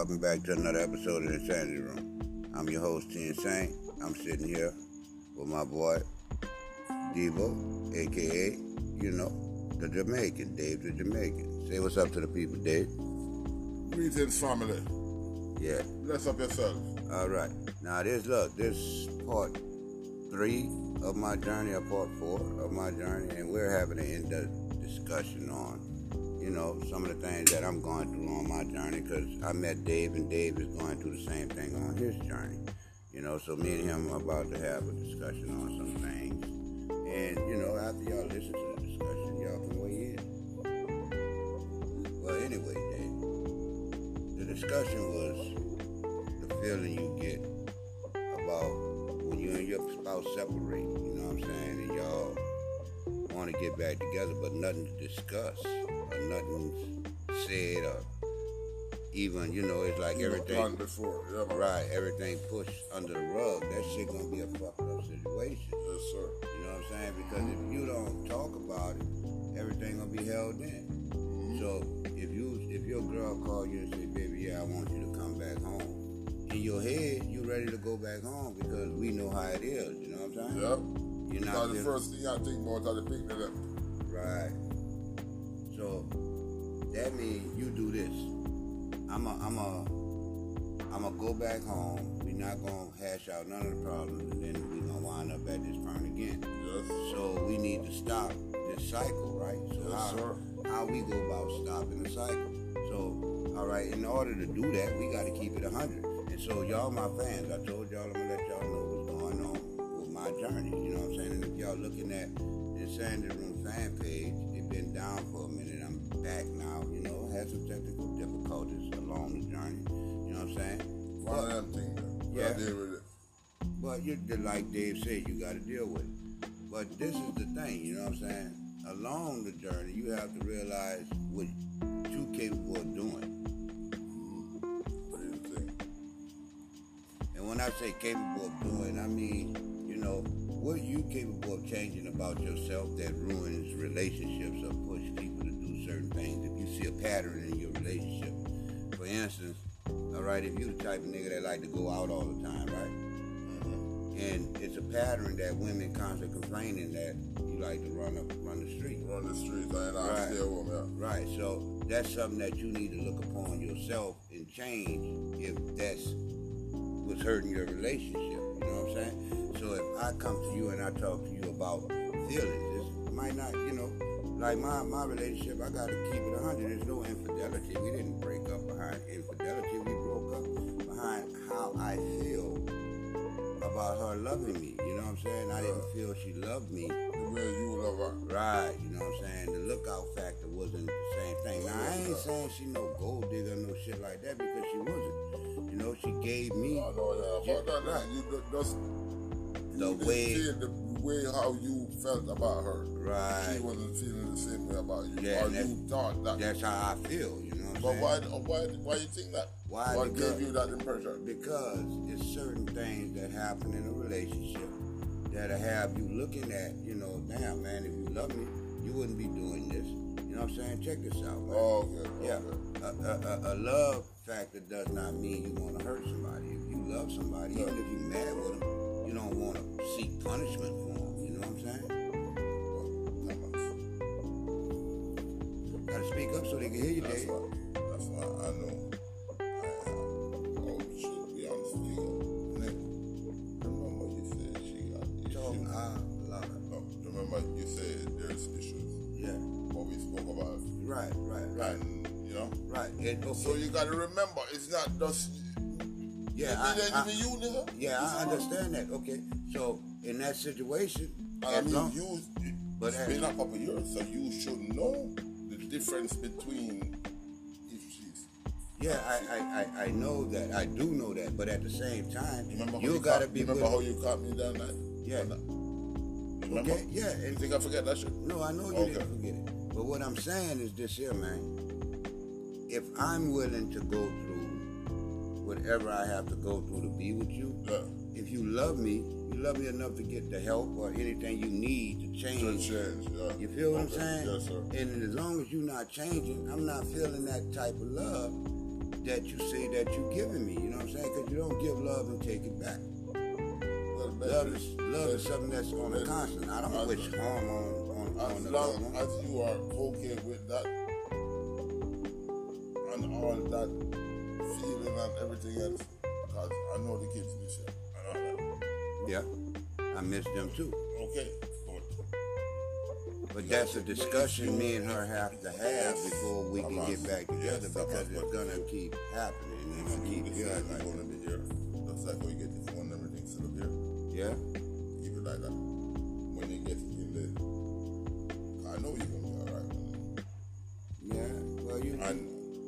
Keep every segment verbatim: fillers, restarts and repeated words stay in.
welcome back to another episode of the Insanity Room. I'm your host, T Insane. I'm sitting here with my boy, Devo, a k a, you know, the Jamaican, Dave the Jamaican. Say what's up to the people, Dave. Greetings, family. Yeah. Bless up yourself. All right. Now, this, look, this part three of my journey, or part four of my journey, and we're having an in-depth discussion on, you know, some of the things that I'm going through on my journey, because I met Dave, and Dave is going through the same thing on his journey. You know, so me and him are about to have a discussion on some things. And, you know, after y'all listen to the discussion, y'all can weigh in. Well, anyway, Dave, the discussion was the feeling you get about when you and your spouse separate, you know what I'm saying, and y'all want to get back together, but nothing to discuss, or nothing's said, or even, you know, it's like You everything, before. Yeah, man. right, everything pushed under the rug. That shit gonna be a fucked up situation. Yes, sir. You know what I'm saying? Because if you don't talk about it, everything gonna be held in. Mm-hmm. So if you, if your girl call you and say, baby, yeah, I want you to come back home, in your head, you ready to go back home because we know how it is. You know what I'm saying? Yep. You're Not not the just, first thing I think about is the picnic. Them. right. So that means you do this. I'm a, I'm a, I'm gonna go back home. We're not gonna hash out none of the problems, and then we're gonna wind up at this point again. Yes. So we need to stop this cycle, right? So Yes, how, sir. how we go about stopping the cycle? So, all right, in order to do that, we got to keep it one hundred. And so y'all my fans, I told y'all I'm going to let y'all know what's going on with my journey, you know what I'm saying? And if y'all looking at the Insanity Room fan page, it's been down for a minute. I'm back now, you know, had some technical difficulties along the journey, you know what I'm saying? One of them things. Yeah. I deal with it. But you, like Dave said, you got to deal with it. But this is the thing, you know what I'm saying? Along the journey, you have to realize what you're capable of doing. What do you think? And when I say capable of doing, I mean, you know, what are you capable of changing about yourself that ruins relationships or push people to do certain things? If you see a pattern in your relationship, for instance, all right, if you're the type of nigga that like to go out all the time, right? And it's a pattern that women constantly complaining that you like to run up, run the street. Run the streets and I Right. stay home, yeah. Right. So that's something that you need to look upon yourself and change if that's what's hurting your relationship. You know what I'm saying? So if I come to you and I talk to you about feelings, it might not, you know, like my, my relationship, I got to keep it one hundred. There's no infidelity. We didn't break up behind infidelity. We broke up behind how I feel about her loving me, you know what I'm saying? I didn't feel she loved me. The way you love her. Right, you know what I'm saying? The lookout factor wasn't the same thing. Now, I ain't saying she no gold digger, no shit like that, because she wasn't. You know, she gave me... I know, yeah. Yeah, But that, right. you ju- just... The you didn't way- feel the way how you felt about her. Right. She wasn't feeling the same way about you. Yeah, or and you thought that. That's how I feel, you know what I'm But saying? why, why, why you think that? Why? What Because- gave you that impression? Because it's certain things that happen in a relationship that'll have you looking at, you know, damn, man, if you love me, you wouldn't be doing this. You know what I'm saying? Check this out, man. Oh, okay. Yeah, Okay. a, a, a, a love factor does not mean you want to hurt somebody. If you love somebody, even if you're mad with them, you don't want to seek punishment for them. You know what I'm saying? Gotta speak up so they can hear you, That's Dave. why. That's why I know. I am. Oh, should be on speaker. Remember you said she got issues. Talk out loud. No, remember you said there's issues. Yeah. What we spoke about. Right, right, right, And, you know? right. It, okay. So you gotta remember, it's not just. yeah, it ain't I, I, even you, nigga. yeah, It's I her. understand that. Okay, so in that situation, I as mean, long- you. But It's as- been a couple of years, so you should know the difference between if she's. yeah, I, I, I, I know that. I do know that. But at the same time, You remember how you you gotta caught, be. you remember with- how you caught me that night? Yeah. Remember? Okay, yeah, You and think I forget that shit? no, I know you Okay. didn't forget it. But what I'm saying is this here, man. If I'm willing to go through whatever I have to go through to be with you, Yeah. if you love me, you love me enough to get the help or anything you need to To change. change, yeah. You feel what I'm Okay. saying? Yes, sir. And as long as you're not changing, I'm not feeling that type of love. that you say that you're giving me. You know what I'm saying? Because you don't give love and take it back. Well, Love is love is something that's on a constant. I don't wish harm on on, on as the long loved one. as you are okay with that and all that feeling and everything else, because I know the kids miss you and all that. Yeah, I miss them too. Okay, but But that's a discussion me and her have to have before we can get back together, because it's gonna keep happening and you it's keep keep feeling like like going to be here. That's like how you get the phone and everything set up here. yeah. Keep it like that. When you get in the, I know you're gonna be alright. Yeah, well you And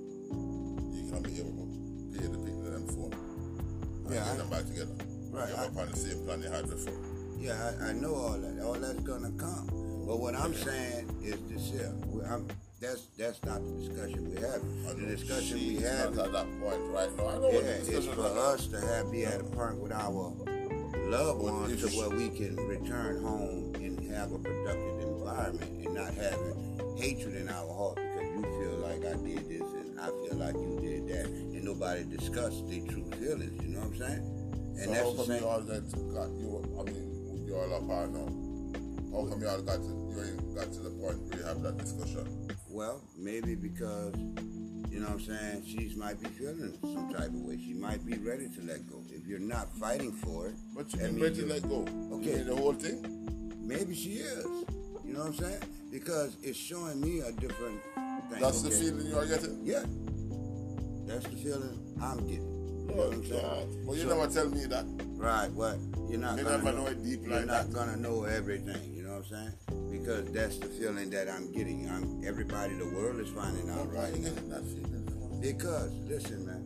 you can be able to pay the people them phone. And Yeah, get I- them back together. Right, Get I- up on the same plan you had before. yeah, I, I know all that. All that's gonna come. But what I'm saying is this here. We- I'm, that's that's not the discussion we have. I The know discussion we she's have, not at that point right now. I know yeah, what the it's discussion for is. us to have be at a point with our loved But ones to if- where we can return home and have a productive environment and not having hatred in our heart because you feel like I did this and I feel like you did that, and nobody discussed their true feelings. You know what I'm saying? And So that's how the come same. you all that got you? I mean, you all apart now. How come you all got to you ain't got to the point where you have that discussion? Well, maybe because, you know what I'm saying, she might be feeling some type of way. She might be ready to let go. If you're not fighting for it, But you that can means ready to you're- let go. Okay. You mean the whole thing? maybe she is. You know what I'm saying? Because it's showing me a different thing. That's the okay? feeling you are getting. Yeah. That's the feeling I'm getting. You know what I'm saying? Well, you So- never tell me that. Right, but you're not You gonna never know, know it deep you're like not that. gonna know everything, you know what I'm saying? Because that's the feeling that I'm getting. I'm everybody, the world is finding out Why right you now. getting that feeling? Because listen, man,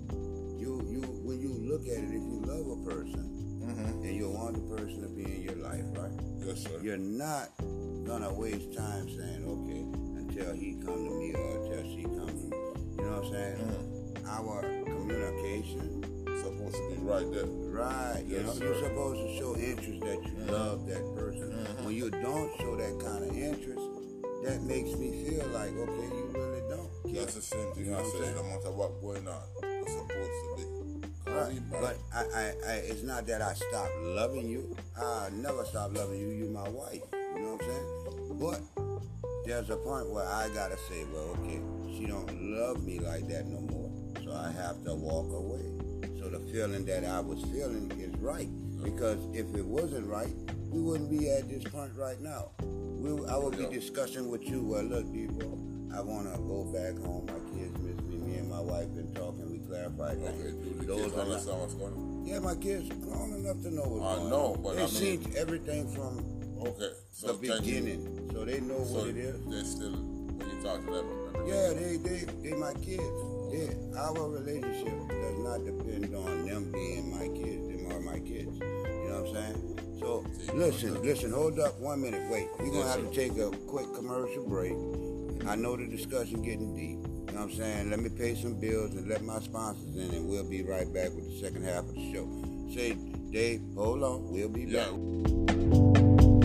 you you when you look at it, if you love a person Mm-hmm. and you want the person to be in your life, right? Yes, sir. You're not gonna waste time saying, okay, until he come to me or until she come to me. You know what I'm saying? Mm-hmm. Our communication, Supposed to be right there. right? You Yes, know, sir. you're supposed to show interest that you love that person. When you don't show that kind of interest, that makes me feel like, okay, you really don't care. That's the same thing You know I what I'm said. saying? No matter what going on, it's supposed to be. Call Right. me back. But I, I, I, it's not that I stopped loving you. I never stopped loving you. You my wife. You know what I'm saying? But there's a point where I gotta say, well, okay, she don't love me like that no more. So I have to walk away. So the feeling that I was feeling is right. Because if it wasn't right, we wouldn't be at this point right now. We, I would be Yeah. discussing with you, well, look, Debo, I want to go back home. My kids miss me. Me and my wife been talking. We clarified Okay, things. do the Those kids are not- understand what's going on? yeah, my kids grown enough to know what's I going know, on. but They I mean- seen everything from Okay, so the can you- beginning, so they know So what it is. they still, when you talk to them, everything- Yeah, they they they my kids. Yeah, our relationship does not depend on them being my kids. Them are my kids. You know what I'm saying? So See, listen, okay. listen. Hold up, one minute. Wait, we're gonna Yes, have sir. to take a quick commercial break. I know the discussion getting deep. You know what I'm saying? Let me pay some bills and let my sponsors in, and we'll be right back with the second half of the show. Say, Dave, hold on. We'll be Yeah. back.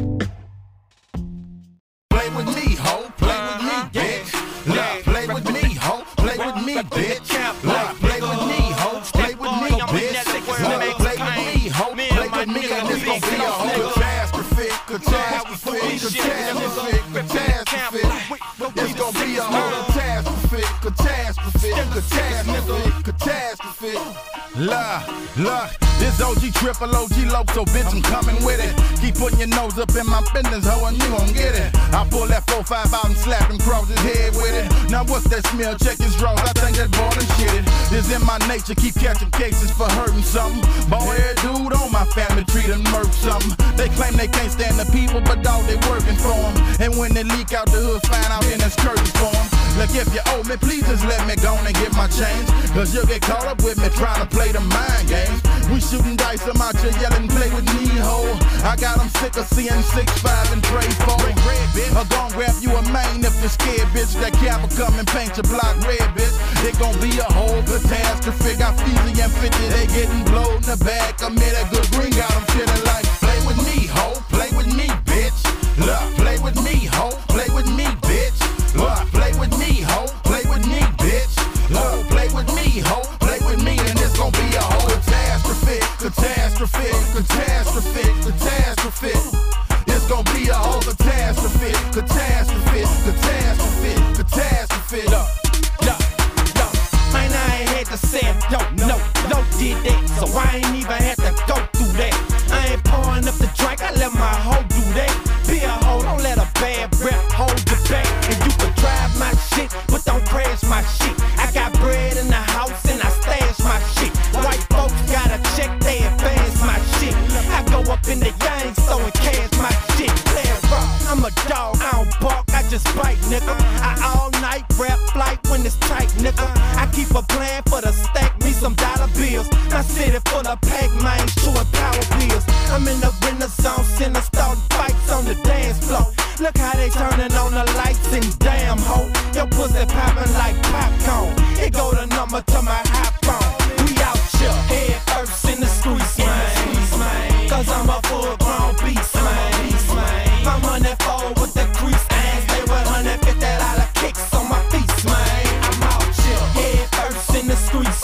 Play with me, ho. Play with me, bitch. Look, play with me, ho. Play with me, bitch. Look, play with me, ho. Play with me, bitch. Look, play with me, ho. Play with me, and it's gonna be a whole catastrophe, catastrophe, catastrophe, catastrophe. It's gonna be a whole catastrophe, catastrophe, catastrophe, catastrophe. Look, look, this O G triple O G low, so bitch, I'm coming with it. Keep putting your nose up in my business, ho, and you gon' get it. I pull that four five out and slap him across his head with it. Now what's that smell? Check his drawers, I think that boy done shit it. It's in my nature, keep catching cases for hurting something. Boy, every dude on my family tree done murk something. They claim they can't stand the people, but dog, they working for them. And when they leak out the hood, find out then it's curtains for them. Look, if you owe me, please just let me go and get my change. Cause you'll get caught up with me trying to play the mind games. We shooting dice, I'm out here yelling, play with me, ho. I got them sick of seeing six five and pray for it. Or gon' grab you a main if you're scared, bitch. That cap will come and paint your block red, bitch. It gon' be a whole catastrophe. Got Feezy and fifty, they getting blowed in the back. I made a good ring out, I'm feeling like, play with me, ho. Play with me, bitch. Look, play with me, ho. Play with me, bitch. Look, play with me, ho. Play with me, bitch. Look, play with me, so I ain't even had to go through that. I ain't pouring up the drink, I let my hoe do that. Be a hoe, don't let a bad rep hold you back. And you can drive my shit, but don't crash my shit. I got bread in the house and I stash my shit. White folks gotta check, they advance my shit. I go up in the yang store and cash my shit. Play it rough, I'm a dog, I don't bark, I just bite, nigga. I all night rap flight when it's tight, nigga. I keep a plan for the stack, me some dollar bills. My city full of pack mines, chewing power pills. I'm in the renaissance and I'm starting fights on the dance floor. Look how they turning on the lights and damn ho, your pussy popping like popcorn. It go the number to my hot phone. We out here, head first in the streets, man. Cause I'm a full grown beast, man. I'm running forward with the crease and stay with one hundred fifty dollar kicks on my feet, man. I'm out here, head first in the streets,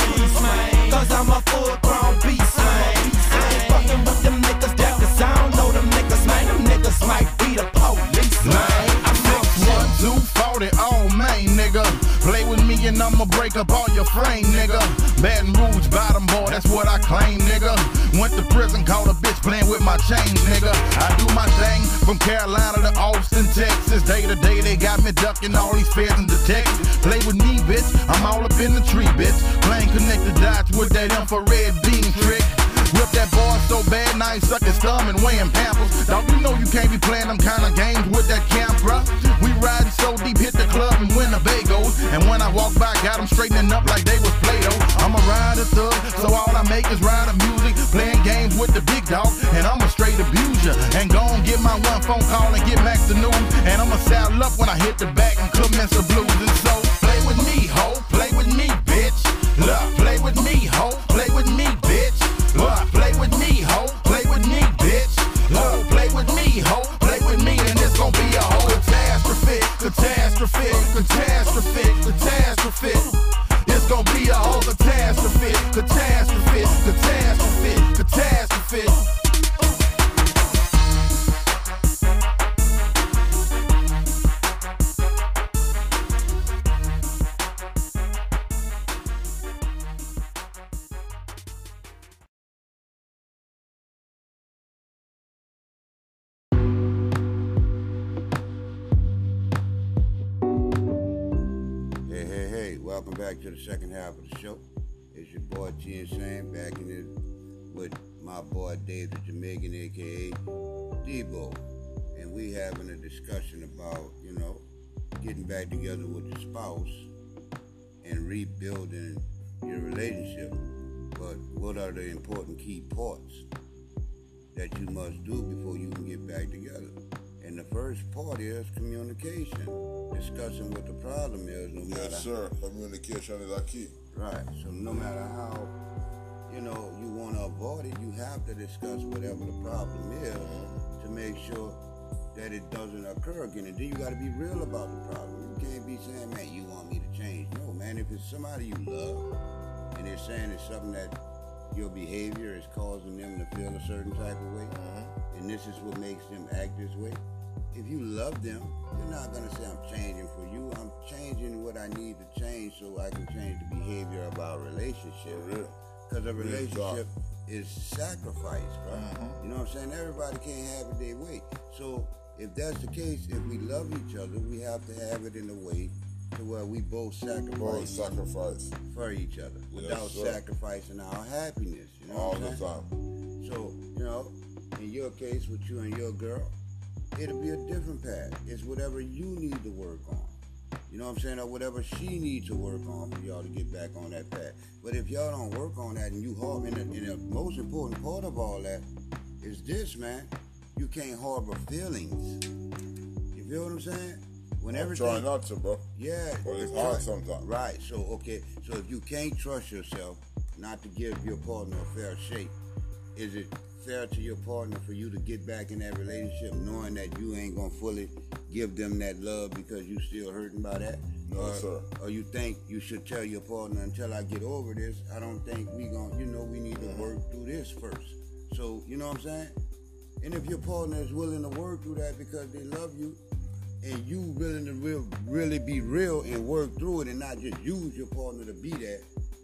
man. Cause I'm a full grown beast, man. I ain't fucking with them niggas, that cause I don't know them niggas, man. Them niggas might be the police, man. I'm out one, two, forty, oh man, nigga. Play with me and I'ma break up all your frame, nigga. Baton Rouge bottom boy, that's what I claim, nigga. Went to prison, caught a bitch playing with my chains, nigga. I do my thing from Carolina to Austin, Texas. Day to day they got me ducking all these feds and detectives. Play with me, bitch, I'm all up in the tree, bitch. Playing connected dots with that infrared beam trick. Whip that boy so bad, now he suck his thumb and weighing pampers. Dog, you know you can't be playing them kind of games with that camp, bruh. We riding so deep, hit the club and Winnebagos. And when I walk by, got them straightening up like they was Play-Doh. I'm a rider thug, so all I make is ride the music. Playing games with the big dog, and I'm a straight abuser. And go and get my one phone call and get back to news. And I'ma saddle up when I hit the back and commence the blues. And so, play with me, ho, play with me, bitch. Look, play with me, ho, play with me, bitch. Look, play with me, ho, play with me, bitch. Look, play with me, ho, play with me, and it's gon' be a whole catastrophe, catastrophe, catastrophe, catastrophe. It's gon' be a whole catastrophe, catastrophe, catastrophe, catastrophe. Welcome back to the second half of the show. It's your boy T and Sam back in it with my boy Dave the Jamaican, aka Debo, and we having a discussion about, you know, getting back together with your spouse and rebuilding your relationship. But what are the important key parts that you must do before you can get back together? And the first part is communication, discussing what the problem is. No matter yes, sir. Communication is a key. Right. So no matter how, you know, you want to avoid it, you have to discuss whatever the problem is mm-hmm. to make sure that it doesn't occur again. And then you got to be real about the problem. You can't be saying, man, you want me to change. No, man. If it's somebody you love and they're saying it's something that your behavior is causing them to feel a certain type of way, mm-hmm. and this is what makes them act this way. If you love them, you're not going to say, I'm changing for you. I'm changing what I need to change so I can change the behavior of our relationship. Because a relationship is sacrifice, right? Mm-hmm. You know what I'm saying? Everybody can't have it their way. So if that's the case, if we love each other, we have to have it in a way to where we both sacrifice, both sacrifice. for each other without yes, sacrificing our happiness. You know all what I'm the saying? time. So, you know, in your case with you and your girl, it'll be a different path. It's whatever you need to work on. You know what I'm saying? Or whatever she needs to work on for y'all to get back on that path. But if y'all don't work on that and you harbor, and the, and the most important part of all that is this, man. You can't harbor feelings. You feel what I'm saying? When I'm everything, trying not to, bro. Yeah. But it's hard sometimes. Right. So, okay. So if you can't trust yourself not to give your partner a fair shake, is it fair to your partner for you to get back in that relationship knowing that you ain't gonna fully give them that love because you still hurting by that? No, or, sir. Or you think you should tell your partner, until I get over this, I don't think we gonna, you know, we need to work through this first. So, you know what I'm saying? And if your partner is willing to work through that because they love you, and you willing to real, really be real and work through it and not just use your partner to be that,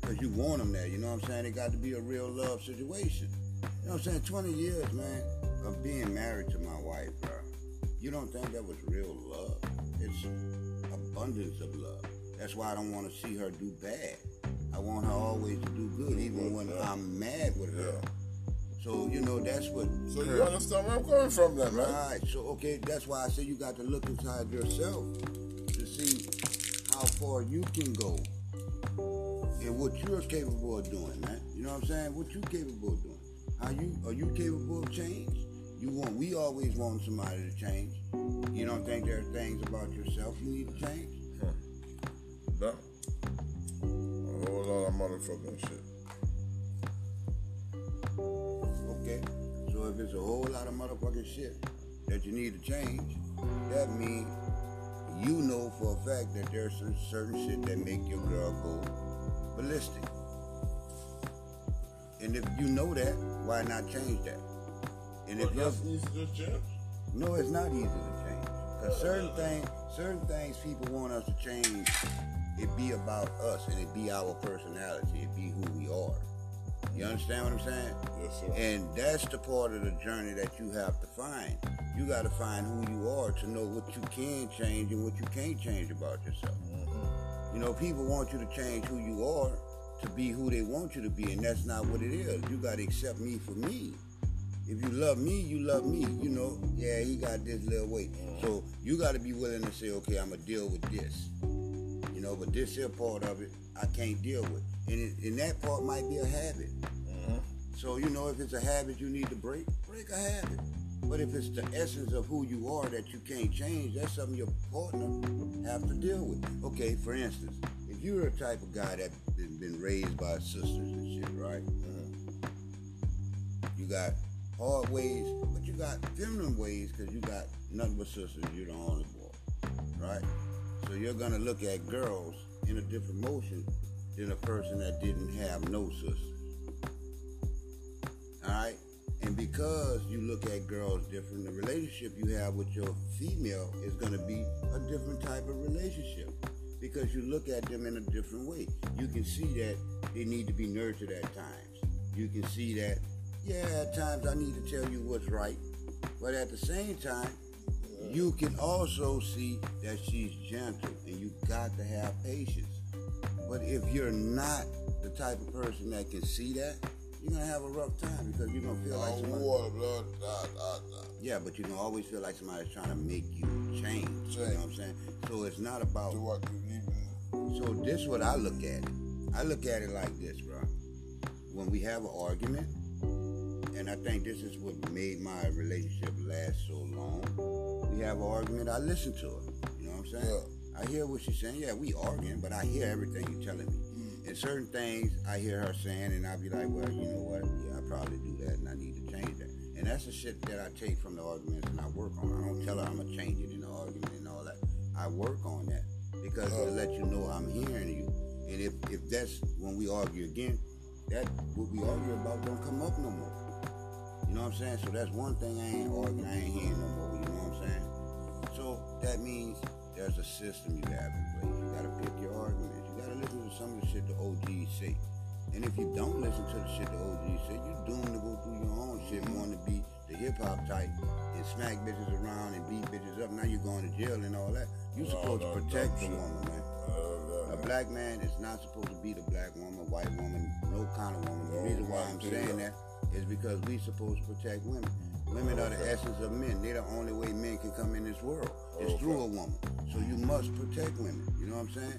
because you want them there. You know what I'm saying? It got to be a real love situation. You know what I'm saying? twenty years, man, of being married to my wife, bro. You don't think that was real love? It's abundance of love. That's why I don't want to see her do bad. I want her always to do good, even when I'm mad with her. So, you know, that's what... So you understand where I'm coming from then, right? Right. So, okay, that's why I say you got to look inside yourself to see how far you can go and what you're capable of doing, man. You know what I'm saying? What you capable of doing. How you... Are you capable of change? You want... We always want somebody to change. You don't think there are things about yourself you need to change? Huh. No. A whole lot of motherfucking shit. Okay, so if it's a whole lot of motherfucking shit that you need to change, that means you know for a fact that there's some certain shit that make your girl go ballistic. And if you know that, why not change that? And But if that's you're, easy to change. no, it's not easy to change. Because certain things, certain things people want us to change, it be about us and it be our personality, it be who we are. You understand what I'm saying? Yes, sir. And that's the part of the journey that you have to find. You got to find who you are to know what you can change and what you can't change about yourself. Mm-hmm. You know, people want you to change who you are to be who they want you to be, and that's not what it is. You got to accept me for me. If you love me, you love me. You know, yeah, he got this little weight. Mm-hmm. So you got to be willing to say, okay, I'm going to deal with this. You know, but this here part of it, I can't deal with. And, it, and that part might be a habit. Mm-hmm. So, you know, if it's a habit you need to break, break a habit. But if it's the essence of who you are that you can't change, that's something your partner have to deal with. Okay, for instance, if you're a type of guy that's been, been raised by sisters and shit, right? Mm-hmm. You got hard ways, but you got feminine ways because you got nothing but sisters. You're the only boy, right? So you're going to look at girls in a different motion than a person that didn't have no sisters. All right? And because you look at girls different, the relationship you have with your female is going to be a different type of relationship because you look at them in a different way. You can see that they need to be nurtured at times. You can see that, yeah, at times I need to tell you what's right. But at the same time, you can also see that she's gentle and you got to have patience. But if you're not the type of person that can see that, you're going to have a rough time because you're going to feel like somebody... Water, blood, nah, nah, nah. Yeah, but you're going to always feel like somebody's trying to make you change. change. You know what I'm saying? So it's not about... Do what you need. So this is what I look at it. I look at it like this, bro. When we have an argument, and I think this is what made my relationship last so long, we have an argument, I listen to her. You know what I'm saying? Yeah. I hear what she's saying. Yeah, we arguing, but I hear everything you're telling me. Mm. And certain things I hear her saying, and I'll be like, well, you know what? Yeah, I probably do that, and I need to change that. And that's the shit that I take from the arguments and I work on. I don't tell her I'm going to change it in the argument and all that. I work on that because uh, to let you know I'm hearing you. And if, if that's when we argue again, that what we argue about don't come up no more. You know what I'm saying? So that's one thing I ain't arguing, I ain't hearing no more. You know what I'm saying? So that means there's a system you have in place. You gotta pick your arguments. You gotta listen to some of the shit the O Gs say. And if you don't listen to the shit the O Gs say, you're doomed to go through your own shit, wanting to be the hip hop type and smack bitches around and beat bitches up. Now you're going to jail and all that. You're supposed to protect the woman, man. A black man is not supposed to beat a black woman, white woman, no kind of woman. The reason why I'm saying that is because we supposed to protect women. Women are the essence of men. They're the only way men can come in this world. It's okay. Through a woman. So you must protect women. You know what I'm saying?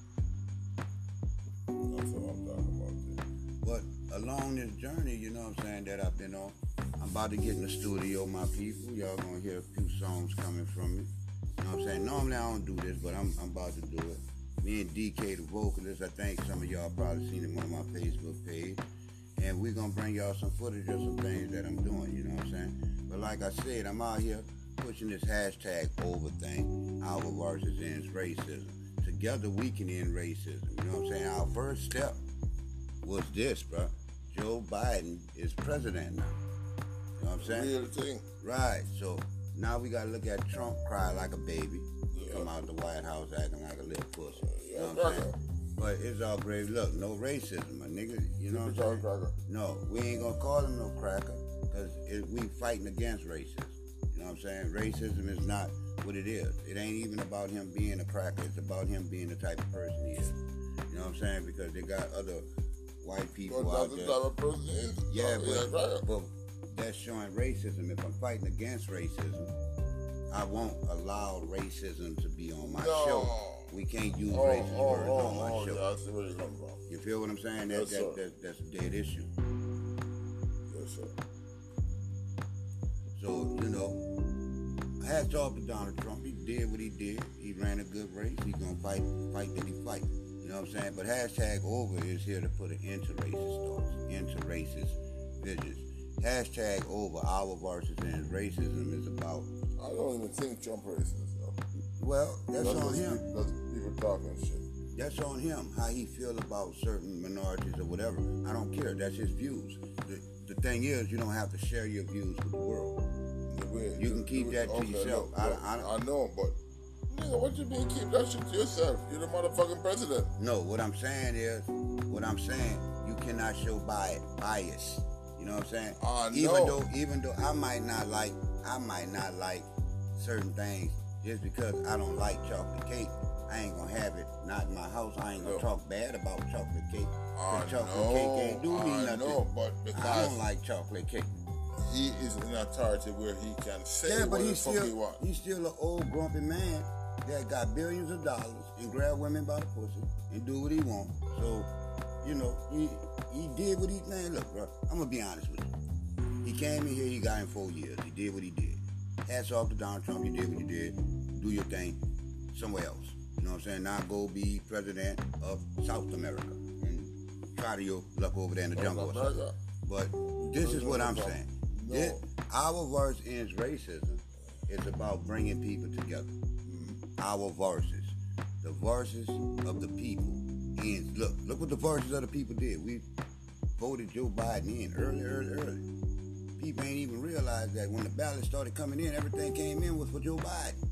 That's what I'm talking about. But along this journey, you know what I'm saying, that I've been on, I'm about to get in the studio, my people. Y'all gonna hear a few songs coming from me. You know what I'm saying? Normally I don't do this, but I'm, I'm about to do it. Me and D K, the vocalist, I think some of y'all probably seen him on my Facebook page. And we're going to bring y'all some footage of some things that I'm doing, you know what I'm saying? But like I said, I'm out here pushing this hashtag over thing, our versus ends racism. Together we can end racism, you know what I'm saying? Our first step was this, bro. Joe Biden is president now. You know what I'm saying? Real thing. Right. So now we got to look at Trump cry like a baby. Yeah. Come out the White House acting like a little pussy. You know what I'm saying? But it's all great. Look, no racism, my nigga. You know what I'm Call saying? cracker. No, we ain't gonna call him no cracker because we fighting against racism. You know what I'm saying? Racism is not what it is. It ain't even about him being a cracker. It's about him being the type of person he is. You know what I'm saying? Because they got other white people But out that's there. the type of person he is. Yeah, Oh, but, cracker. but that's showing racism. If I'm fighting against racism, I won't allow racism to be on my No. show. We can't use Oh, racist oh, words oh, on my oh, show. yeah, I see where you're coming from. You feel what I'm saying? That, Yes, sir. that, that, that's a dead issue. Yes, sir. So, you know, hats off to Donald Trump. He did what he did. He ran a good race. He's going to fight, fight that he fight. You know what I'm saying? But hashtag over is here to put an end to racist thoughts, into racist visions. Hashtag over, our versus and racism is about, I don't even think Trump racist. Though. well, that's That's on just him. people, that's people talking shit. That's on him, how he feel about certain minorities or whatever. I don't care. That's his views. The, the thing is, you don't have to share your views with the world. The way, You can keep the, that to okay, yourself. Look, I- look, I- I know, but nigga, what you mean keep that shit to yourself? You're the motherfucking president. No, what I'm saying is, what I'm saying, you cannot show bias. bias. You know what I'm saying? I even know. though, even though I might not like, I might not like certain things just because I don't like chocolate cake. I ain't gonna have it. Not in my house. I ain't gonna No. talk bad about chocolate cake. I Cause chocolate know, cake can't do me I nothing. know, but I because don't like chocolate cake. he is in authority where he can say Yeah, what but the he's fuck he still want. he's still an old grumpy man that got billions of dollars and grab women by the pussy and do what he want. So, you know, he he did what he man. Look, bro, I'm gonna be honest with you. He came in here, he got in four years. He did what he did. Hats off to Donald Trump. You did what you did. Do your thing somewhere else. You know what I'm saying? Now go be president of South America and try to your luck over there in the jungle or something. But this is what I'm saying. No. This, our verse ends racism. It's about bringing people together. Our verses, the verses of the people ends. Look, look what the verses of the people did. We voted Joe Biden in early, early, early. People ain't even realized that when the ballots started coming in, everything came in was for Joe Biden.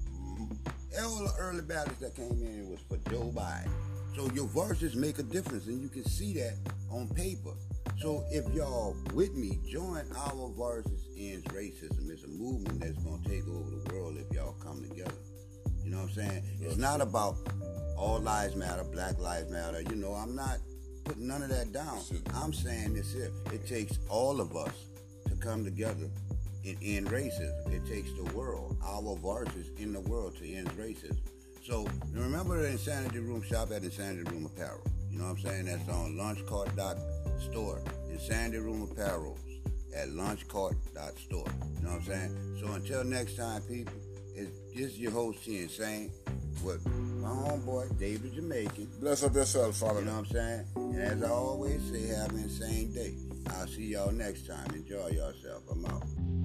All the early ballots that came in was for Joe Biden. So your verses make a difference, and you can see that on paper. So if y'all with me, join our verses ends racism. It's a movement that's gonna take over the world if y'all come together. You know what I'm saying? It's not about all lives matter, black lives matter. You know, I'm not putting none of that down. I'm saying this here. It takes all of us to come together and end racism. It takes the world, our voices in the world, to end racism. So remember the Insanity Room shop at Insanity Room Apparel. You know what I'm saying? That's on Launchcart dot store. Insanity Room Apparel at Launchcart dot store. You know what I'm saying? So until next time, people, it's just your host here, Insane, with my homeboy, David Jamaican. Bless up yourself, family. You know what I'm saying? And as I always say, have an insane day. I'll see y'all next time. Enjoy yourself. I'm out.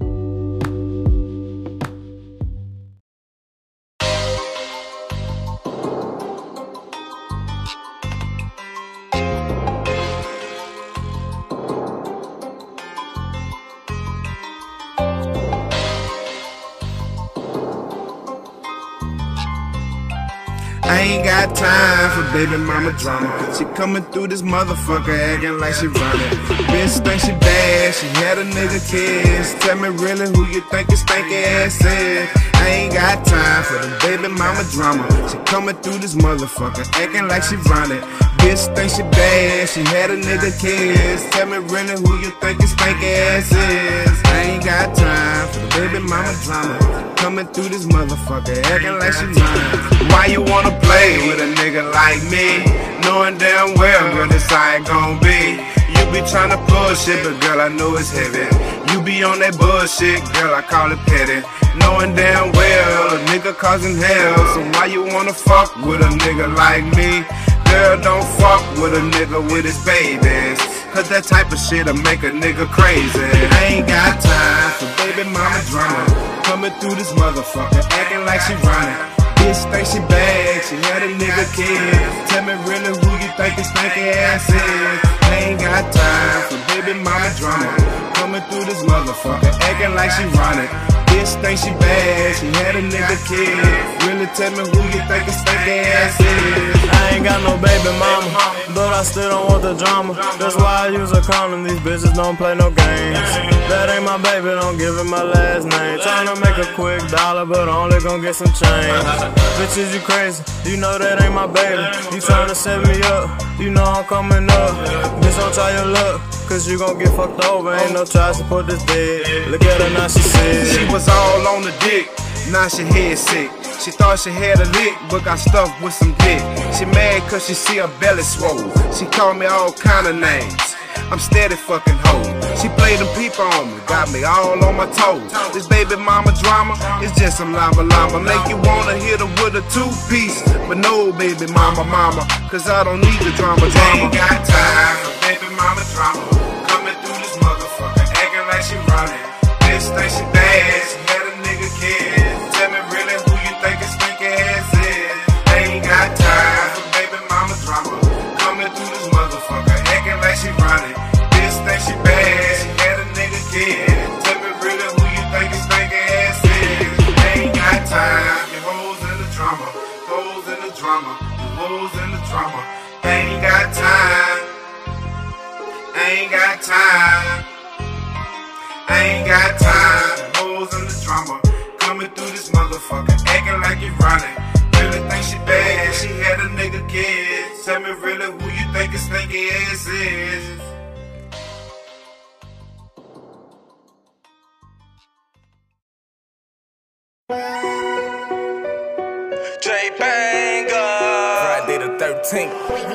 I ain't got time for baby mama drama. She coming through this motherfucker acting like she running. Bitch think she bad, she had a nigga kiss. Tell me really who you think this stanky ass is. I ain't got time for the baby mama drama. She coming through this motherfucker acting like she running. Bitch think she bad, she had a nigga kiss. Tell me really who you think this stanky ass is. I ain't got time for the baby mama drama. Coming through this motherfucker acting like she running. Why you wanna play with a nigga like me? Knowing damn well, girl, this I ain't gon' be. You be tryna bullshit, but girl, I know it's heavy. You be on that bullshit, girl, I call it petty. Knowing damn well, a nigga causing hell. So why you wanna fuck with a nigga like me? Girl, don't fuck with a nigga with his babies, cause that type of shit'll make a nigga crazy. I ain't got time for baby mama drama. Coming through this motherfucker, acting like she running. Bitch think she bad, she had a nigga kid. Tell me really who you think this stanky ass is. I ain't got time for baby mama drama. Coming coming through this motherfucker, acting like she running. Bitch think she bad, she had a nigga kid. Really tell me who you think this stinky ass is. I ain't got no baby mama, but I still don't want the drama. That's why I use a condom, these bitches don't play no games. That ain't my baby, don't give it my last name. Tryna make a quick dollar, but only gon' get some change. Bitches, you crazy, you know that ain't my baby. You tryna set me up, you know I'm coming up. Bitch, don't try your luck, cause you gon' get fucked over. Ain't no child support this dead. Look at her now, she said she was all on the dick, now she head sick. She thought she had a lick, but got stuffed with some dick. She mad cause she see her belly swole. She called me all kind of names, I'm steady fucking hoe. She played them people on me, got me all on my toes. This baby mama drama is just some llama llama. Make you wanna hit her with a two-piece, but no baby mama mama, cause I don't need the drama drama. Ain't got time for baby mama drama. Coming through this motherfucker, acting like she running. Bitch think she bad, she had a nigga kid. Tell me really who you think this stinky ass is. Ain't got time for baby mama drama. Coming through this motherfucker, acting like she running. Bitch think she bad, she had a nigga kid. Tell me really who you think this stinky ass is. Ain't got time, you hoes in the drama, hoes in the drama, you hoes in the drama. Ain't got time, ain't got time. Ain't got time, hoes in the drama. Coming through this motherfucker, acting like you running. Really think she bad, she had a nigga kid. Tell me really who you think this stinky ass is. J Banger, Friday the thirteenth.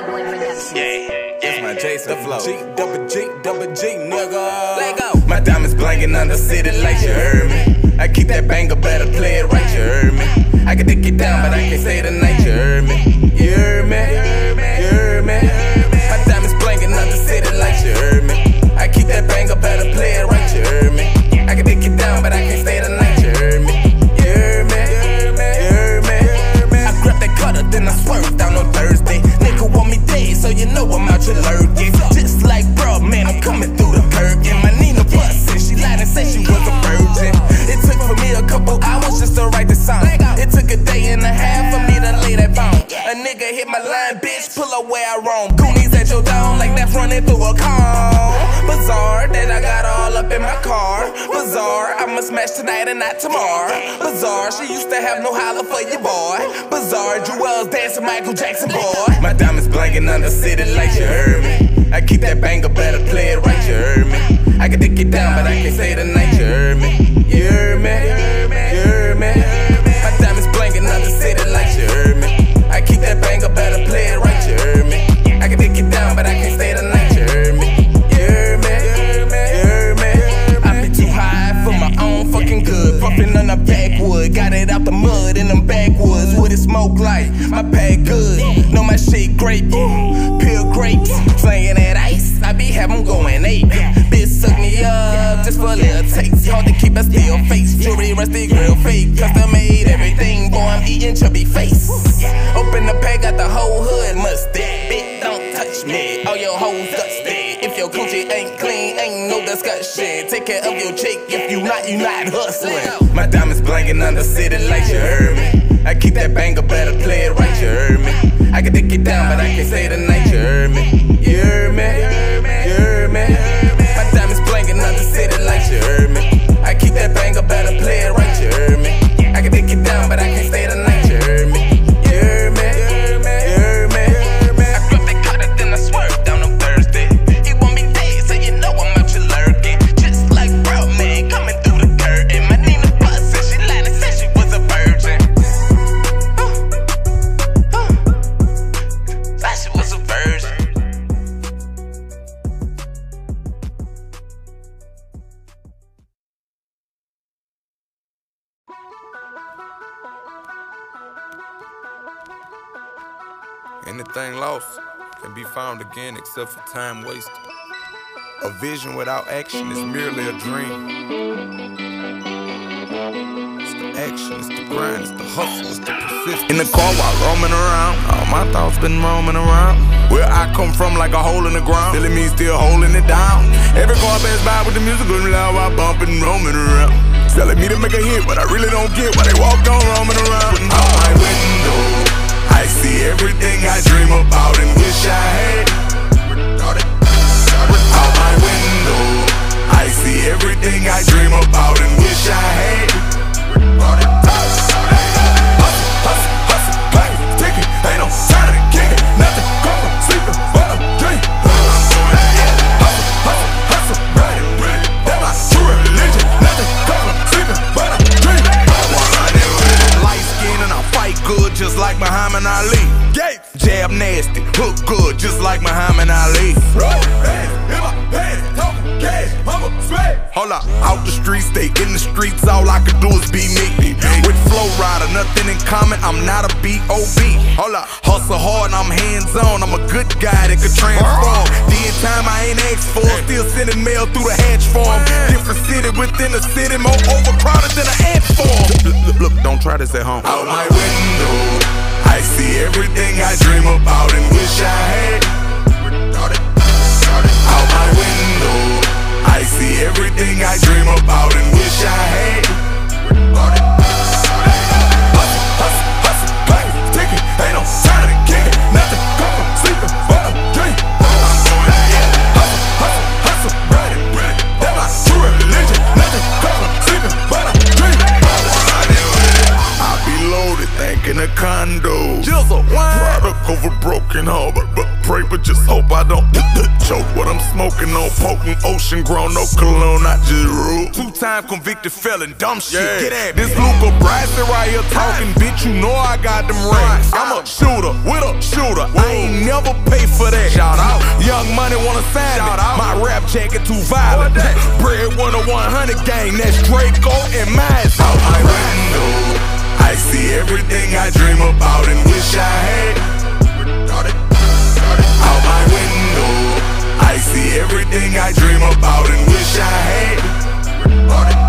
Yeah, it's my Jason Flow. G, double G, double G, nigga. Let go. My diamonds blanking under city lights, you heard me. I keep that banger, better play it right, you heard me. I can dick it down, but I can't say the night, you heard me. You heard me, you heard me. My diamonds blanking under city lights, you heard me. I keep that banger, better play it right, you heard me. I can dick it down, but I can't stay the night, you heard me. You heard me, you heard me. I grab that cutter, then I swerve down on Thursday. Nigga want me dead, so you know I'm out here lurking. Just like bro, man, I'm coming through the curtain. My Nina bustin', she lied and said she was a virgin. It took for me a couple hours just to write the song. It took a day and a half for me to lay that bone. A nigga hit my line, bitch, pull up where I roam. Goonies at your dome like that's running through a cone. Bizarre that I got all up in my car. Bizarre, I'ma smash tonight and not tomorrow. Bizarre, she used to have no holler for your boy. Bizarre, Jewels dancing Michael Jackson, boy. My diamonds blanking under city lights, you heard me. I keep that banger, better play it right, you heard me. I can dick it down, but I can't say the night, you heard me. You heard me, you heard me. My diamonds blanking under city lights, you heard me. I keep that banger, better play it right, you heard me. I can dick it down, but I can't stay the night, you heard me. You heard me, you heard me. I be too high for my own fucking good. Puffin' on the backwood, got it out the mud in them backwoods. What it smoke like? My bag good, know my shit great. Pure grapes, slanging that ice. I be have 'em going ape. Bitch suck me up just for a little taste. Hard to keep a still face. Jewelry, rusty grill, fake. Custom made everything. Boy, I'm eating chubby face. Open the pack, got the whole hood mustard. Bitch, don't touch me. All your hoes dusty. If your coochie ain't clean, ain't no discussion. Take care of your chick. If you not, you not hustling. My diamonds blanking under city lights, you heard me. I keep that banger, better play it right, you heard me. I can dick it down, but I can't say the night, you heard me. You heard me, you heard me. My diamonds blanking under city lights, you heard me. I keep that banger, better play it right, you heard me. I can dick it down, but I can't stay the night, you heard me. You heard me, you heard me. I grab that cutter, then I swerve down on Thursday. You want me dead, so you know I'm out here lurking. Just like bro, man, coming through the curtain. My Nina bustin', she lied and said she was a virgin. Thought she was a virgin. Anything lost can be found again except for time wasted. A vision without action is merely a dream. It's the action, it's the grind, it's the hustle, it's the persistence. In the car while roaming around, all my thoughts been roaming around. Where I come from like a hole in the ground, feeling me still holding it down. Every car pass by with the music going loud while bumping, roaming around. Telling me to make a hit, but I really don't get why they walk on roaming around. Out my window, I see everything I dream about and wish I had. Out my window, I see everything I dream about and wish I had. Hustle, hustle, hustle, play, ticket, ain't no time to kick it. Nothing come from sleeping but a dream. Hustle, hustle, hustle, ready, ready. That's my true religion. Nothing come from sleeping but a dream. Light skin and I fight good just like Muhammad Ali. Jab nasty, hook good just like Muhammad Ali. Hold up, out the streets, stay in the streets, all I can do is be me. With Flow Rider, nothing in common, I'm not a B O B. Hold up, hustle hard and I'm hands on, I'm a good guy that could transform. The time I ain't asked for, still sending mail through the hatch form. Different city within the city, more overcrowded than an ant farm. Look, look, look, don't try this at home. Out my window, I see everything I dream about and wish I had. Out my window, I see everything I dream about and wish I had. Hustle, hustle, hustle, play, ticket, ain't no time to kick it. Nothing come from sleeping but a dream. Hustle, hustle, hustle, ready, ready. That's my true religion. Nothing come from sleeping but a dream. I be loaded, thinking a condo. Jizzle, product over broken heart, but, but pray, but just hope I don't choke what I'm smoking on. Potent ocean grown, no cologne, I just rule. Two-time convicted felon, dumb shit. Yeah. Get at this Luca Bryson right here talking, bitch. You know I got them rings. I'm a shooter with a shooter. Whoa. I ain't never pay for that. Shout out, Young Money wanna sign Shout me. Out. My rap jacket too violent. Bread one to one hundred gang. That's Draco and mine. Out my window, I see everything I dream about and wish I had. Out my window, I see everything I dream about and wish I had.